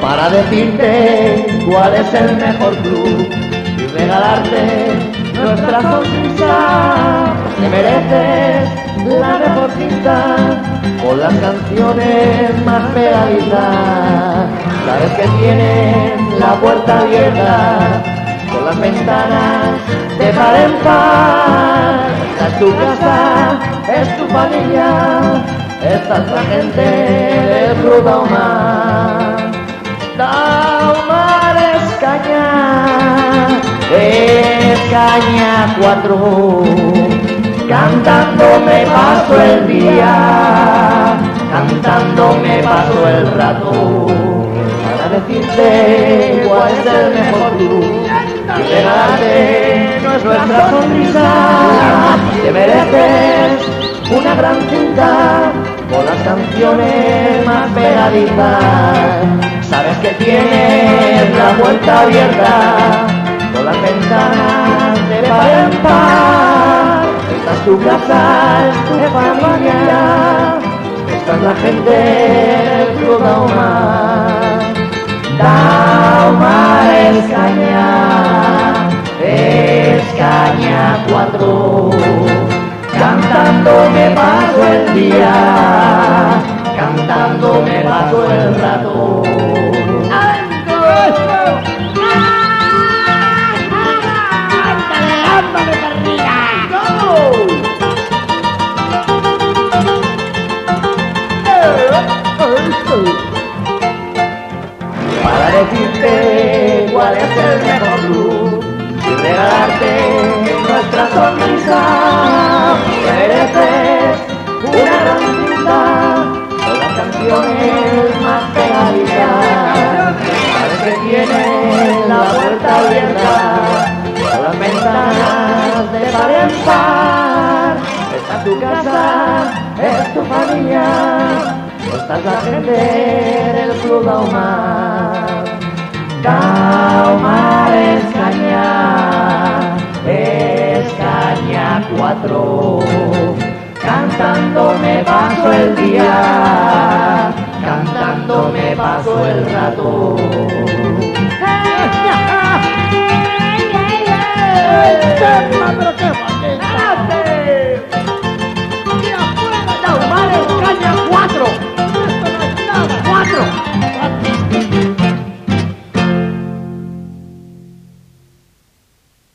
para decirte cuál es el mejor club y regalarte nuestra sonrisa. Te mereces la mejor cinta con las canciones más pegadizas. Sabes que tienes la puerta abierta con las ventanas de par en par. Esta es tu casa, es tu familia, esta es la gente del Club Daumar. Daumar es caña 4, cantando me paso el día, cantando me paso el rato, para decirte cuál es el mejor club y regalarte nuestra sonrisa. Te mereces una gran cinta con las canciones más pegadizas. Sabes que tienes la puerta abierta con las ventanas de par en par. Esta es tu casa, es tu familia, esta es la gente del Club Daumar. Daumar es caña 4, cantando me paso el día, cantando me paso el rato. Para decirte cuál es el mejor club y regalarte nuestra sonrisa. Mereces una gran cinta con las canciones más pegadizas. Sabes que tienes la puerta abierta con las ventanas de par en par. Esta es tu casa, es tu familia, esta es la gente del Club Daumar. Daumar es caña 4, cantando me paso el día, cantando me paso el rato. ¡Pero qué